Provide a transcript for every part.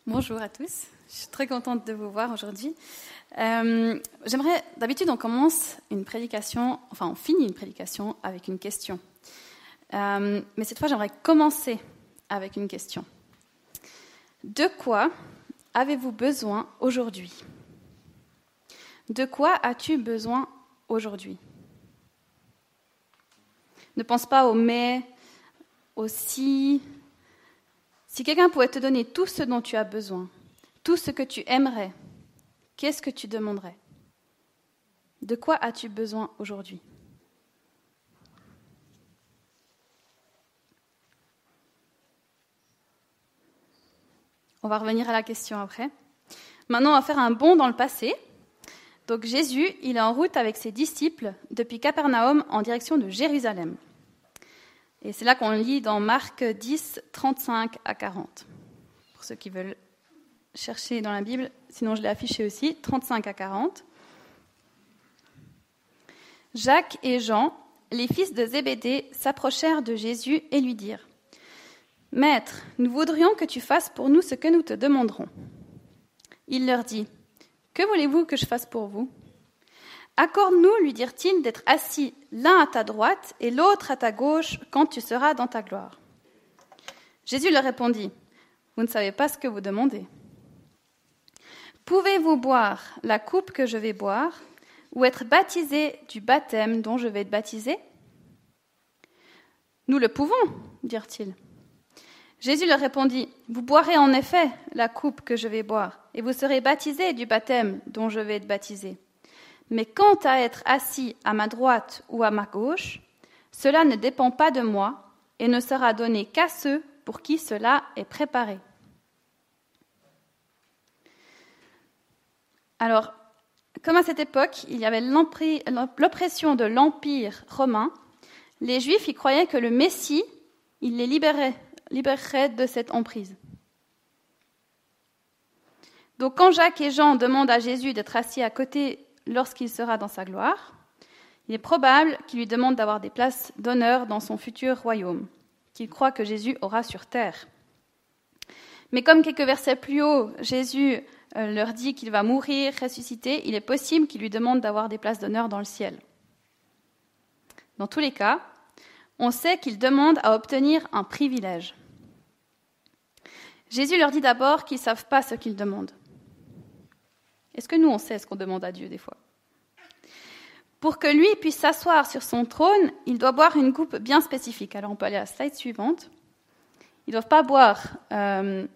Bonjour à tous, je suis très contente de vous voir aujourd'hui. D'habitude on commence une prédication, on finit une prédication avec une question. Mais cette fois j'aimerais commencer avec une question. De quoi avez-vous besoin aujourd'hui ? De quoi as-tu besoin aujourd'hui ? Ne pense pas au mais, au si. Si quelqu'un pouvait te donner tout ce dont tu as besoin, tout ce que tu aimerais, qu'est-ce que tu demanderais ? De quoi as-tu besoin aujourd'hui ? On va revenir à la question après. Maintenant, on va faire un bond dans le passé. Donc Jésus, il est en route avec ses disciples depuis Capernaum en direction de Jérusalem. Et c'est là qu'on lit dans Marc 10, 35 à 40. Pour ceux qui veulent chercher dans la Bible, sinon je l'ai affiché aussi, 35 à 40. Jacques et Jean, les fils de Zébédée, s'approchèrent de Jésus et lui dirent : « Maître, nous voudrions que tu fasses pour nous ce que nous te demanderons. » Il leur dit : « Que voulez-vous que je fasse pour vous ? Accorde-nous, lui dirent-ils, d'être assis l'un à ta droite et l'autre à ta gauche quand tu seras dans ta gloire. » Jésus leur répondit : « Vous ne savez pas ce que vous demandez. Pouvez-vous boire la coupe que je vais boire ou être baptisés du baptême dont je vais être baptisé ? » « Nous le pouvons, dirent-ils. » Jésus leur répondit : « Vous boirez en effet la coupe que je vais boire et vous serez baptisés du baptême dont je vais être baptisé. Mais quant à être assis à ma droite ou à ma gauche, cela ne dépend pas de moi et ne sera donné qu'à ceux pour qui cela est préparé. » Alors, comme à cette époque, il y avait l'oppression de l'Empire romain, les Juifs y croyaient que le Messie, il les libérerait de cette emprise. Donc quand Jacques et Jean demandent à Jésus d'être assis à côté lorsqu'il sera dans sa gloire, il est probable qu'il lui demande d'avoir des places d'honneur dans son futur royaume, qu'il croit que Jésus aura sur terre. Mais comme quelques versets plus haut, Jésus leur dit qu'il va mourir, ressusciter, il est possible qu'il lui demande d'avoir des places d'honneur dans le ciel. Dans tous les cas, on sait qu'il demande à obtenir un privilège. Jésus leur dit d'abord qu'ils ne savent pas ce qu'ils demandent. Est-ce que nous, on sait ce qu'on demande à Dieu des fois ? Pour que lui puisse s'asseoir sur son trône, il doit boire une coupe bien spécifique. Alors on peut aller à la slide suivante. Ils ne doivent pas boire une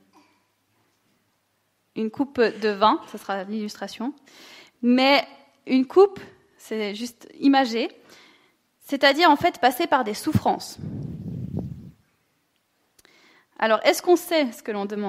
coupe de vin, ce sera l'illustration, mais une coupe, c'est juste imagé, c'est-à-dire en fait passer par des souffrances. Alors, est-ce qu'on sait ce que l'on demande ?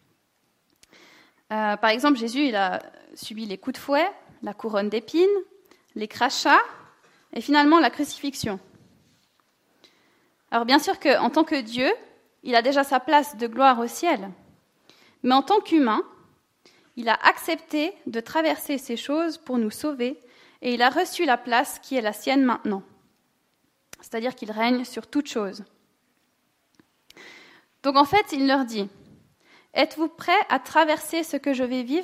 Par exemple, Jésus, il a subi les coups de fouet, la couronne d'épines, les crachats et finalement la crucifixion. Alors bien sûr qu'en tant que Dieu, il a déjà sa place de gloire au ciel, mais en tant qu'humain, il a accepté de traverser ces choses pour nous sauver et il a reçu la place qui est la sienne maintenant. C'est-à-dire qu'il règne sur toute chose. Donc en fait, il leur dit : « Êtes-vous prêts à traverser ce que je vais vivre ?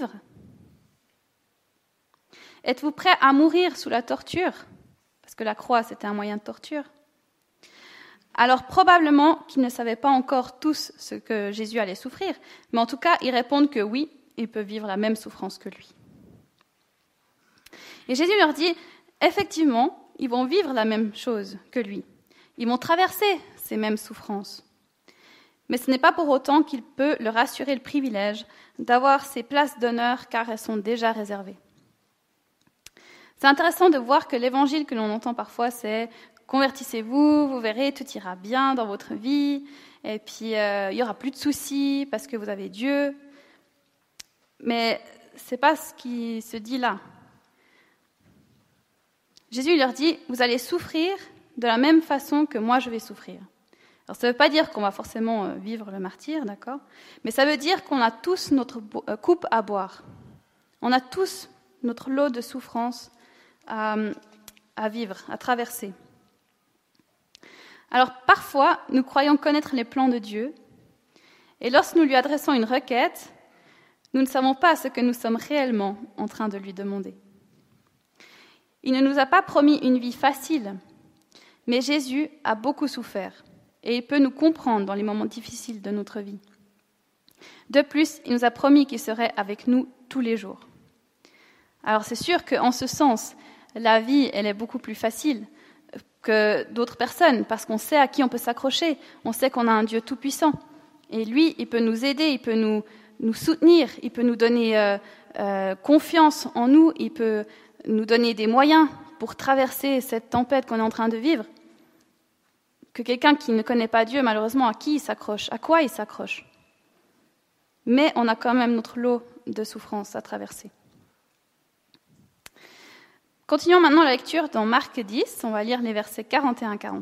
Êtes-vous prêts à mourir sous la torture ? » Parce que la croix, c'était un moyen de torture. Alors probablement qu'ils ne savaient pas encore tous ce que Jésus allait souffrir, mais en tout cas, ils répondent que oui, ils peuvent vivre la même souffrance que lui. Et Jésus leur dit : « Effectivement, ils vont vivre la même chose que lui. Ils vont traverser ces mêmes souffrances. Mais ce n'est pas pour autant qu'il peut leur assurer le privilège d'avoir ces places d'honneur car elles sont déjà réservées. » C'est intéressant de voir que l'évangile que l'on entend parfois, c'est « Convertissez-vous, vous verrez, tout ira bien dans votre vie, et puis il n'y aura plus de soucis parce que vous avez Dieu. » Mais ce n'est pas ce qui se dit là. Jésus leur dit « Vous allez souffrir de la même façon que moi je vais souffrir. » Alors ça ne veut pas dire qu'on va forcément vivre le martyre, d'accord ? Mais ça veut dire qu'on a tous notre coupe à boire. On a tous notre lot de souffrances à vivre, à traverser. Alors parfois, nous croyons connaître les plans de Dieu, et lorsque nous lui adressons une requête, Nous ne savons pas ce que nous sommes réellement en train de lui demander. Il ne nous a pas promis une vie facile, mais Jésus a beaucoup souffert et il peut nous comprendre dans les moments difficiles de notre vie. De plus, il nous a promis qu'il serait avec nous tous les jours. Alors c'est sûr qu'en ce sens, la vie, elle est beaucoup plus facile que d'autres personnes, parce qu'on sait à qui on peut s'accrocher, on sait qu'on a un Dieu tout-puissant. Et lui, il peut nous aider, il peut nous soutenir, il peut nous donner confiance en nous, il peut nous donner des moyens pour traverser cette tempête qu'on est en train de vivre. Que quelqu'un qui ne connaît pas Dieu, malheureusement, à qui il s'accroche, à quoi il s'accroche. Mais on a quand même notre lot de souffrances à traverser. Continuons maintenant la lecture dans Marc 10, on va lire les versets 41-45.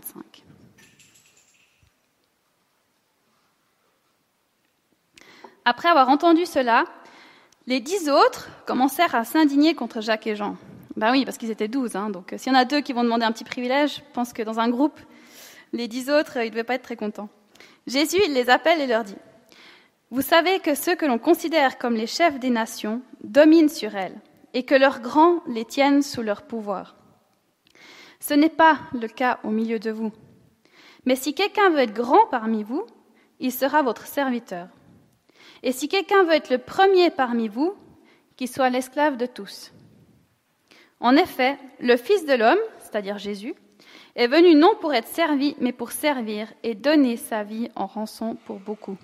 Après avoir entendu cela, les 10 autres commencèrent à s'indigner contre Jacques et Jean. Ben oui, parce qu'ils étaient 12, donc s'il y en a 2 qui vont demander un petit privilège, je pense que dans un groupe, les 10 autres, ils ne devaient pas être très contents. Jésus, il les appelle et leur dit « Vous savez que ceux que l'on considère comme les chefs des nations dominent sur elles, et que leurs grands les tiennent sous leur pouvoir. Ce n'est pas le cas au milieu de vous. Mais si quelqu'un veut être grand parmi vous, il sera votre serviteur. Et si quelqu'un veut être le premier parmi vous, qu'il soit l'esclave de tous. En effet, le Fils de l'homme, c'est-à-dire Jésus, est venu non pour être servi, mais pour servir et donner sa vie en rançon pour beaucoup.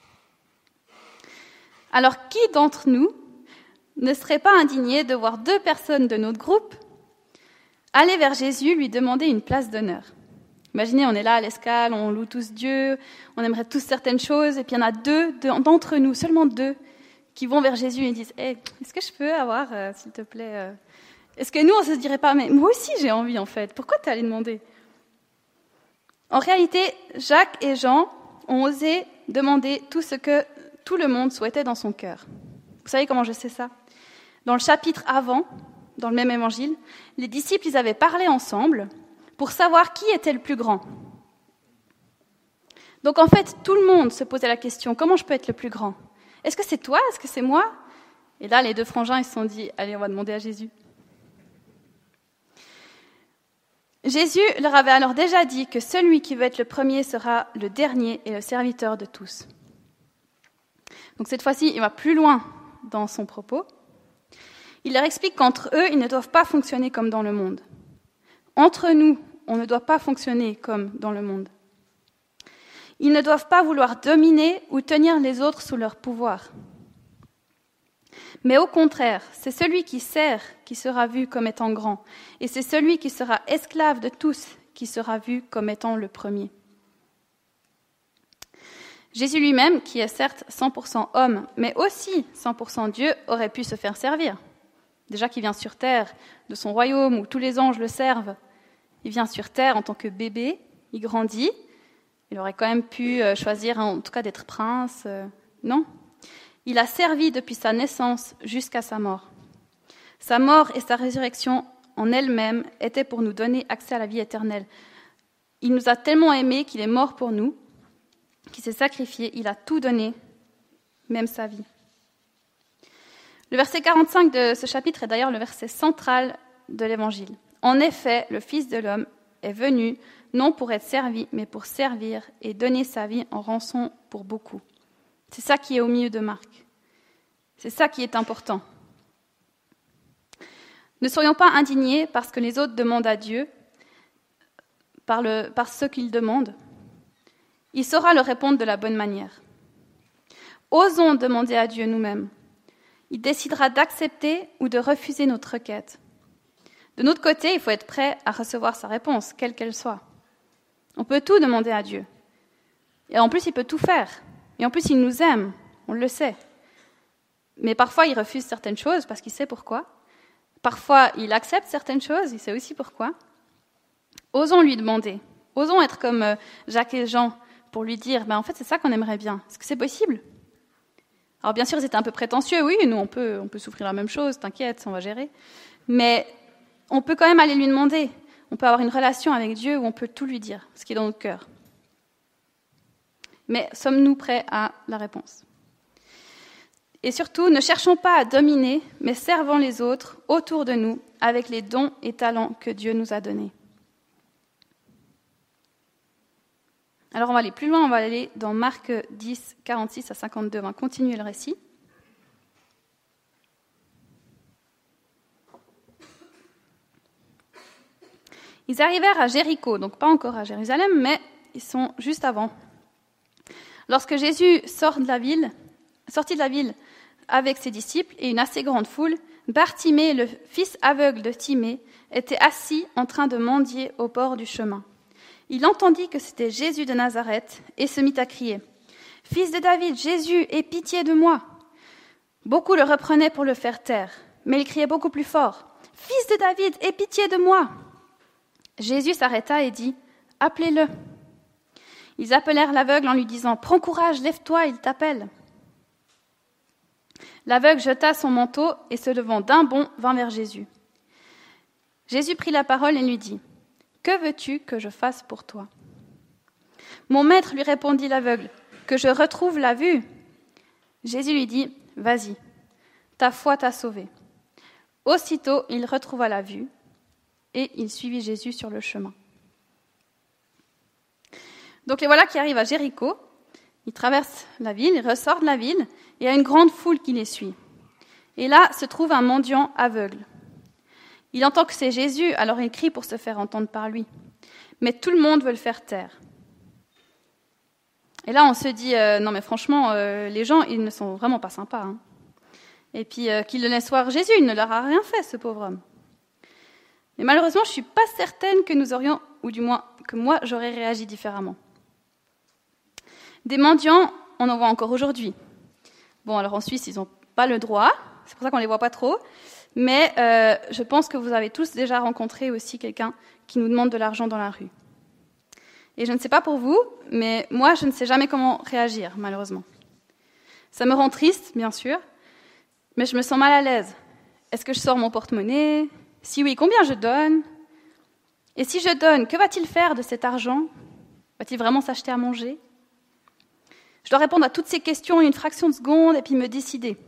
Alors qui d'entre nous ne serait pas indigné de voir 2 personnes de notre groupe aller vers Jésus, lui demander une place d'honneur? Imaginez, on est là à l'escale, on loue tous Dieu, on aimerait tous certaines choses, et puis il y en a 2 d'entre nous, seulement 2, qui vont vers Jésus et disent « Hey, est-ce que je peux avoir, s'il te plaît Est-ce que nous, on ne se dirait pas « Mais moi aussi, j'ai envie, en fait. Pourquoi tu es allé demander ?» En réalité, Jacques et Jean ont osé demander tout ce que tout le monde souhaitait dans son cœur. Vous savez comment je sais ça? Dans le chapitre avant, dans le même évangile, les disciples, ils avaient parlé ensemble pour savoir qui était le plus grand. Donc en fait, tout le monde se posait la question, comment je peux être le plus grand? Est-ce que c'est toi? Est-ce que c'est moi? Et là, les 2 frangins, ils se sont dit, allez, on va demander à Jésus. Jésus leur avait alors déjà dit que celui qui veut être le premier sera le dernier et le serviteur de tous. Donc cette fois-ci, il va plus loin dans son propos. Il leur explique qu'entre eux, ils ne doivent pas fonctionner comme dans le monde. Entre nous, on ne doit pas fonctionner comme dans le monde. Ils ne doivent pas vouloir dominer ou tenir les autres sous leur pouvoir. Mais au contraire, c'est celui qui sert qui sera vu comme étant grand, et c'est celui qui sera esclave de tous qui sera vu comme étant le premier. Jésus lui-même, qui est certes 100% homme, mais aussi 100% Dieu, aurait pu se faire servir. Déjà qu'il vient sur terre, de son royaume où tous les anges le servent, il vient sur terre en tant que bébé, il grandit, il aurait quand même pu choisir en tout cas d'être prince. Non, il a servi depuis sa naissance jusqu'à sa mort. Sa mort et sa résurrection en elle-même étaient pour nous donner accès à la vie éternelle. Il nous a tellement aimés qu'il est mort pour nous, qu'il s'est sacrifié, il a tout donné, même sa vie. Le verset 45 de ce chapitre est d'ailleurs le verset central de l'Évangile. En effet, le Fils de l'homme est venu non pour être servi, mais pour servir et donner sa vie en rançon pour beaucoup. C'est ça qui est au milieu de Marc. C'est ça qui est important. Ne soyons pas indignés parce que les autres demandent à Dieu, par ce qu'ils demandent. Il saura leur répondre de la bonne manière. Osons demander à Dieu nous-mêmes. Il décidera d'accepter ou de refuser notre requête. De notre côté, il faut être prêt à recevoir sa réponse, quelle qu'elle soit. On peut tout demander à Dieu. Et en plus, il peut tout faire. Et en plus, il nous aime, on le sait. Mais parfois, il refuse certaines choses parce qu'il sait pourquoi. Parfois, il accepte certaines choses, il sait aussi pourquoi. Osons lui demander. Osons être comme Jacques et Jean pour lui dire, en fait, c'est ça qu'on aimerait bien. Est-ce que c'est possible? Alors bien sûr, ils étaient un peu prétentieux. Oui, nous, on peut souffrir la même chose, t'inquiète, on va gérer. Mais on peut quand même aller lui demander. On peut avoir une relation avec Dieu où on peut tout lui dire, ce qui est dans notre cœur. Mais sommes-nous prêts à la réponse? Et surtout, ne cherchons pas à dominer, mais servons les autres autour de nous avec les dons et talents que Dieu nous a donnés. Alors on va aller plus loin, on va aller dans Marc 10, 46 à 52, on va continuer le récit. Ils arrivèrent à Jéricho, donc pas encore à Jérusalem, mais ils sont juste avant. Lorsque Jésus sortit de la ville avec ses disciples et une assez grande foule, Bartimée, le fils aveugle de Timée, était assis en train de mendier au bord du chemin. Il entendit que c'était Jésus de Nazareth et se mit à crier « Fils de David, Jésus, aie pitié de moi !» Beaucoup le reprenaient pour le faire taire, mais il criait beaucoup plus fort « Fils de David, aie pitié de moi !» Jésus s'arrêta et dit « Appelez-le !» Ils appelèrent l'aveugle en lui disant « Prends courage, lève-toi, il t'appelle !» L'aveugle jeta son manteau et se levant d'un bond vint vers Jésus. Jésus prit la parole et lui dit « Que veux-tu que je fasse pour toi ?» Mon maître, lui répondit l'aveugle, « Que je retrouve la vue. » Jésus lui dit « Vas-y, ta foi t'a sauvé. » Aussitôt, il retrouva la vue et il suivit Jésus sur le chemin. Donc les voilà qui arrivent à Jéricho. Ils traversent la ville, ils ressortent de la ville, et il y a une grande foule qui les suit. Et là se trouve un mendiant aveugle. Il entend que c'est Jésus, alors il crie pour se faire entendre par lui. Mais tout le monde veut le faire taire. Et là on se dit, non mais franchement, les gens, ils ne sont vraiment pas sympas. Hein. Et puis qu'ils le laissent voir Jésus, il ne leur a rien fait, ce pauvre homme. Mais malheureusement, je ne suis pas certaine que nous aurions, ou du moins que moi, j'aurais réagi différemment. Des mendiants, on en voit encore aujourd'hui. Bon, alors en Suisse, ils n'ont pas le droit, c'est pour ça qu'on ne les voit pas trop, mais je pense que vous avez tous déjà rencontré aussi quelqu'un qui nous demande de l'argent dans la rue. Et je ne sais pas pour vous, mais moi, je ne sais jamais comment réagir, malheureusement. Ça me rend triste, bien sûr, mais je me sens mal à l'aise. Est-ce que je sors mon porte-monnaie ? Si oui, combien je donne ? Et si je donne, que va-t-il faire de cet argent ? Va-t-il vraiment s'acheter à manger ? Je dois répondre à toutes ces questions en une fraction de seconde et puis me décider.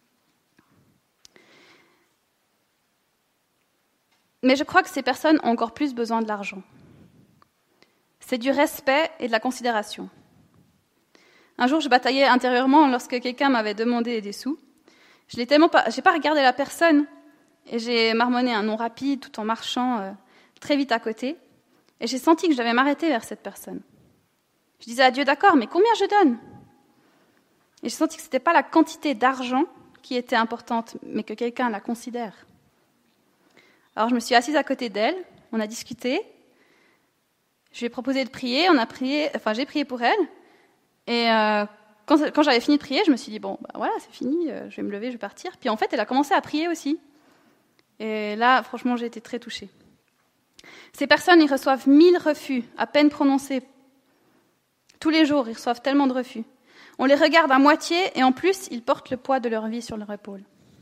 Mais je crois que ces personnes ont encore plus besoin de l'argent. C'est du respect et de la considération. Un jour, je bataillais intérieurement lorsque quelqu'un m'avait demandé des sous. J'ai pas regardé la personne et j'ai marmonné un nom rapide tout en marchant très vite à côté. Et j'ai senti que je devais m'arrêter vers cette personne. Je disais à Dieu, d'accord, mais combien je donne ? Et j'ai senti que ce n'était pas la quantité d'argent qui était importante, mais que quelqu'un la considère. Alors je me suis assise à côté d'elle, on a discuté, je lui ai proposé de prier, j'ai prié pour elle, et quand j'avais fini de prier, je me suis dit, bon, bah voilà, c'est fini, je vais me lever, je vais partir. Puis en fait, elle a commencé à prier aussi. Et là, franchement, j'ai été très touchée. Ces personnes, ils reçoivent 1000 refus, à peine prononcés. Tous les jours, ils reçoivent tellement de refus. On les regarde à moitié et en plus, ils portent le poids de leur vie sur leur épaule.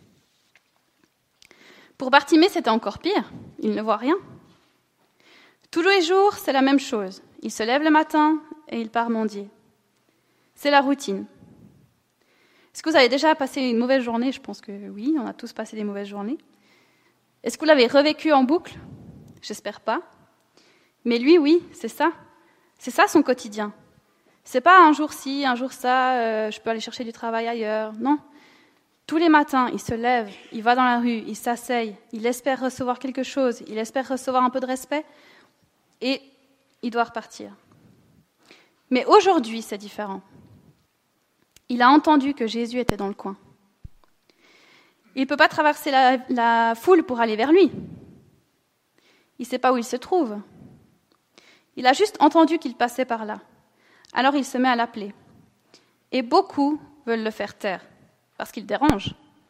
Pour Bartimée, c'était encore pire. Il ne voit rien. Tous les jours, c'est la même chose. Il se lève le matin et il part mendier. C'est la routine. Est-ce que vous avez déjà passé une mauvaise journée ? Je pense que oui, on a tous passé des mauvaises journées. Est-ce que vous l'avez revécu en boucle ? J'espère pas. Mais lui, oui, c'est ça. C'est ça son quotidien. C'est pas un jour ci, un jour ça, je peux aller chercher du travail ailleurs. Non. Tous les matins, il se lève, il va dans la rue, il s'asseye, il espère recevoir quelque chose, il espère recevoir un peu de respect et il doit repartir. Mais aujourd'hui, c'est différent. Il a entendu que Jésus était dans le coin. Il ne peut pas traverser la foule pour aller vers lui. Il ne sait pas où il se trouve. Il a juste entendu qu'il passait par là. Alors il se met à l'appeler. Et beaucoup veulent le faire taire, parce qu'il dérange.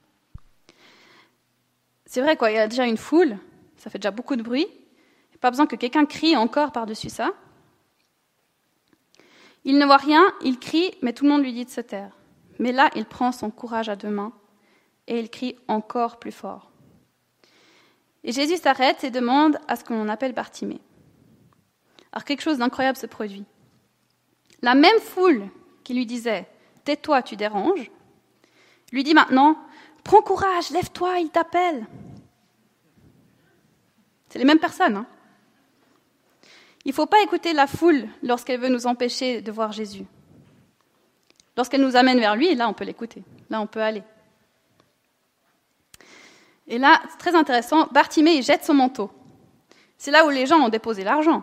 C'est vrai, quoi, il y a déjà une foule, ça fait déjà beaucoup de bruit. Il n'y a pas besoin que quelqu'un crie encore par-dessus ça. Il ne voit rien, il crie, mais tout le monde lui dit de se taire. Mais là, il prend son courage à deux mains et il crie encore plus fort. Et Jésus s'arrête et demande à ce qu'on appelle Bartimée. Alors quelque chose d'incroyable se produit. La même foule qui lui disait « Tais-toi, tu déranges », lui dit maintenant « Prends courage, lève-toi, il t'appelle ». C'est les mêmes personnes. Hein. Il ne faut pas écouter la foule lorsqu'elle veut nous empêcher de voir Jésus. Lorsqu'elle nous amène vers lui, là, on peut l'écouter. Là, on peut aller. Et là, c'est très intéressant, Bartimée, il jette son manteau. C'est là où les gens ont déposé l'argent.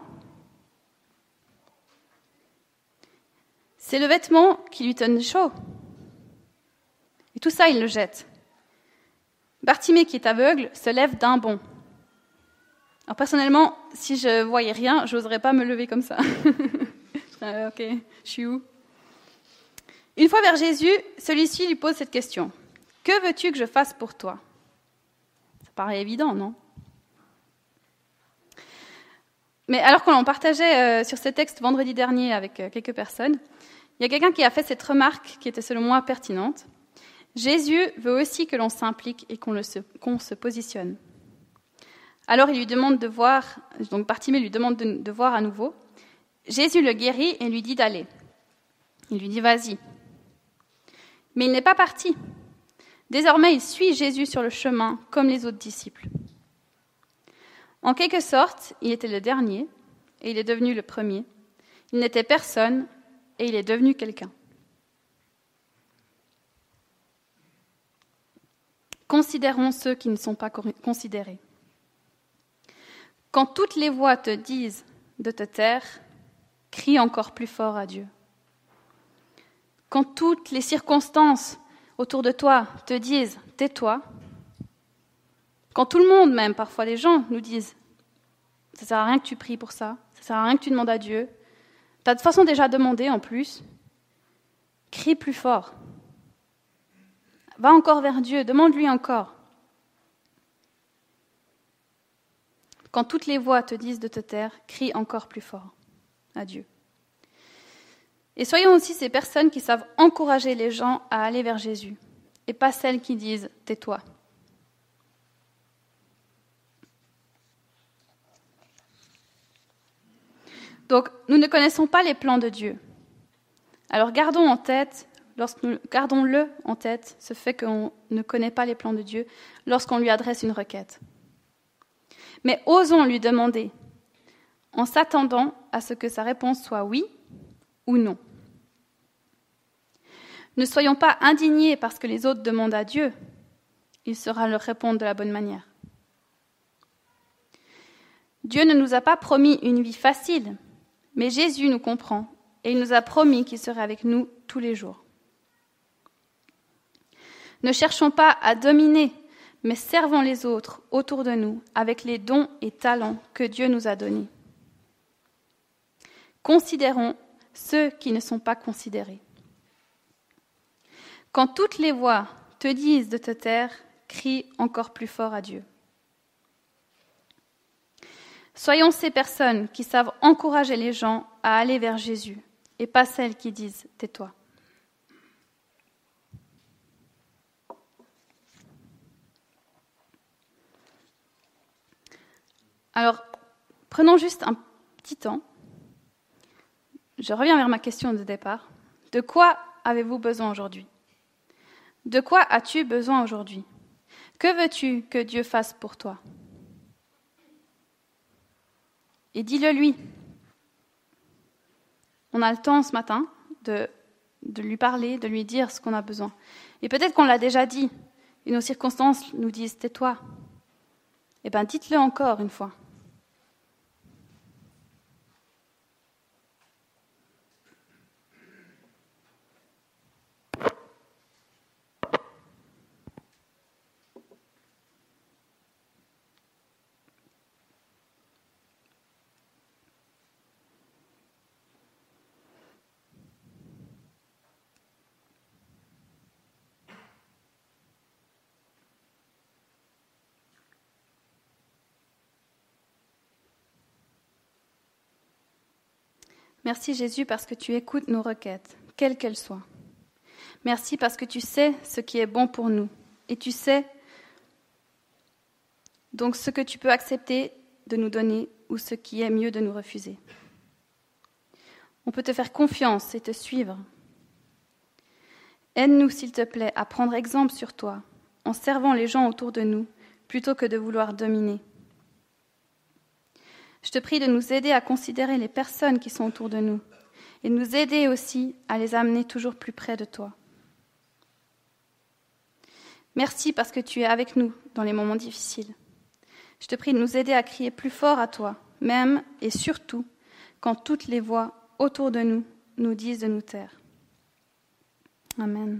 C'est le vêtement qui lui donne chaud. Et tout ça, il le jette. Bartimée, qui est aveugle, se lève d'un bond. Alors personnellement, si je voyais rien, je n'oserais pas me lever comme ça. Ok, je suis où? Une fois vers Jésus, celui-ci lui pose cette question. « Que veux-tu que je fasse pour toi ?» Ça paraît évident, non? Mais alors qu'on en partageait sur ce texte vendredi dernier avec quelques personnes, il y a quelqu'un qui a fait cette remarque qui était selon moi pertinente. Jésus veut aussi que l'on s'implique et qu'on se positionne. Alors il lui demande de voir, donc Bartimée lui demande de voir à nouveau. Jésus le guérit et lui dit d'aller. Il lui dit vas-y. Mais il n'est pas parti. Désormais il suit Jésus sur le chemin comme les autres disciples. En quelque sorte, il était le dernier et il est devenu le premier. Il n'était personne et il est devenu quelqu'un. Considérons ceux qui ne sont pas considérés. Quand toutes les voix te disent de te taire, crie encore plus fort à Dieu. Quand toutes les circonstances autour de toi te disent « tais-toi », quand tout le monde, même parfois les gens, nous disent « ça ne sert à rien que tu pries pour ça, ça ne sert à rien que tu demandes à Dieu », tu as de toute façon déjà demandé en plus, crie plus fort. Va encore vers Dieu, demande-lui encore. Quand toutes les voix te disent de te taire, crie encore plus fort à Dieu. Et soyons aussi ces personnes qui savent encourager les gens à aller vers Jésus, et pas celles qui disent « tais-toi ». Donc, nous ne connaissons pas les plans de Dieu. Alors gardons-le en tête, ce fait qu'on ne connaît pas les plans de Dieu lorsqu'on lui adresse une requête. Mais osons lui demander, en s'attendant à ce que sa réponse soit oui ou non. Ne soyons pas indignés parce que les autres demandent à Dieu, il saura leur répondre de la bonne manière. Dieu ne nous a pas promis une vie facile, mais Jésus nous comprend et il nous a promis qu'il serait avec nous tous les jours. Ne cherchons pas à dominer, mais servons les autres autour de nous avec les dons et talents que Dieu nous a donnés. Considérons ceux qui ne sont pas considérés. Quand toutes les voix te disent de te taire, crie encore plus fort à Dieu. Soyons ces personnes qui savent encourager les gens à aller vers Jésus et pas celles qui disent « tais-toi ». Alors, prenons juste un petit temps. Je reviens vers ma question de départ. De quoi avez-vous besoin aujourd'hui? De quoi as-tu besoin aujourd'hui? Que veux-tu que Dieu fasse pour toi? Et dis-le lui. On a le temps ce matin de lui parler, de lui dire ce qu'on a besoin. Et peut-être qu'on l'a déjà dit, et nos circonstances nous disent « tais-toi ». Eh bien, dites-le encore une fois. Merci Jésus parce que tu écoutes nos requêtes, quelles qu'elles soient. Merci parce que tu sais ce qui est bon pour nous et tu sais donc ce que tu peux accepter de nous donner ou ce qui est mieux de nous refuser. On peut te faire confiance et te suivre. Aide-nous, s'il te plaît, à prendre exemple sur toi, en servant les gens autour de nous, plutôt que de vouloir dominer. Je te prie de nous aider à considérer les personnes qui sont autour de nous, et de nous aider aussi à les amener toujours plus près de toi. Merci parce que tu es avec nous dans les moments difficiles. Je te prie de nous aider à crier plus fort à toi, même et surtout quand toutes les voix autour de nous nous disent de nous taire. Amen.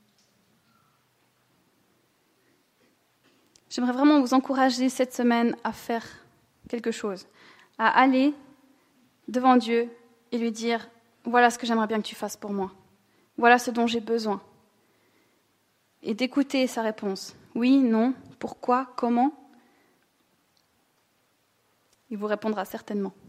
J'aimerais vraiment vous encourager cette semaine à faire quelque chose, à aller devant Dieu et lui dire « Voilà ce que j'aimerais bien que tu fasses pour moi. Voilà ce dont j'ai besoin. » Et d'écouter sa réponse. Oui, non, pourquoi, comment ? Il vous répondra certainement.